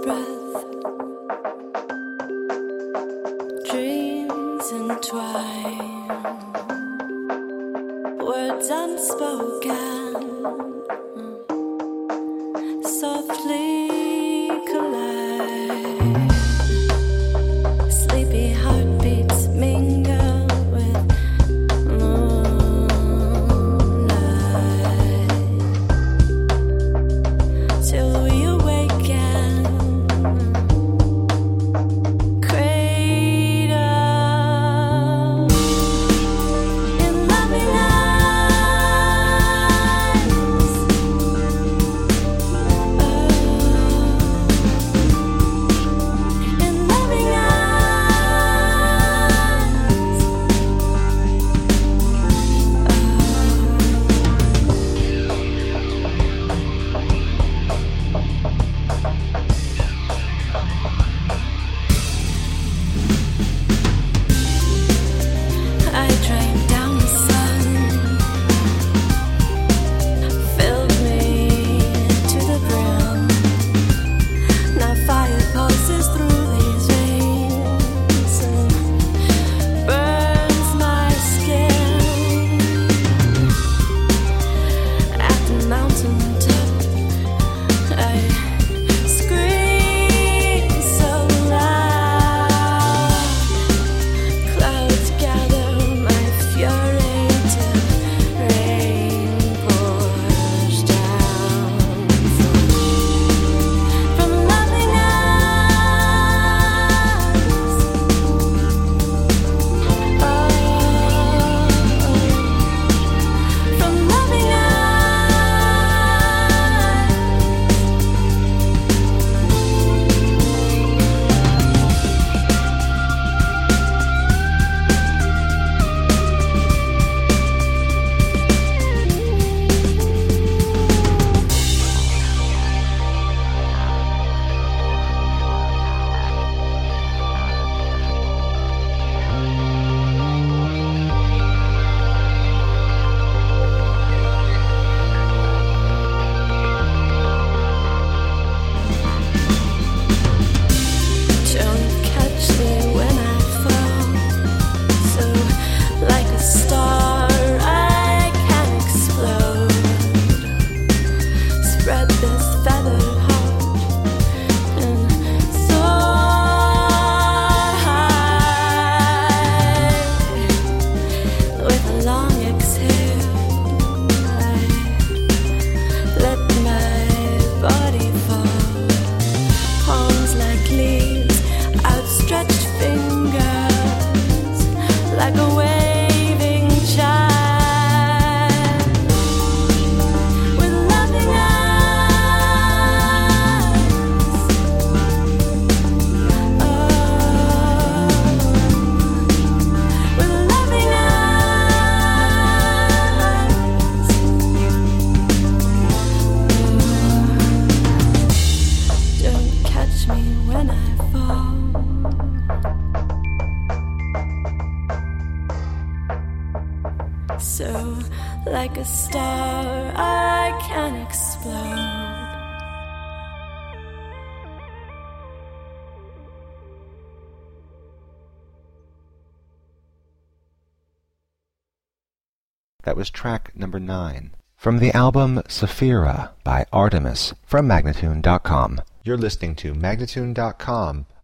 breath, dreams entwine, words unspoken softly collide. Sleepy heartbeats mingle with moonlight till we awaken, cradle in loving eyes. In loving eyes. I drank down the sun, filled me to the brim. Now fire pulses through these veins and burns my skin. At the mountain top, I scream so loud. Clouds gather my fury till rain pours down from loving eyes. From loving eyes. Don't catch me when I fall. So, like a star, I can explode. Spread this feathered heart and soar high. With a long exhale, I let my body fall. Palms like leaves, outstretched fingers, like a waving child. With loving eyes. With loving eyes. Don't catch me when I fall. So, like a star, I can explode. That was track number 9 from the album Saphira by Artemis from Magnatune.com. You're listening to Magnatune.com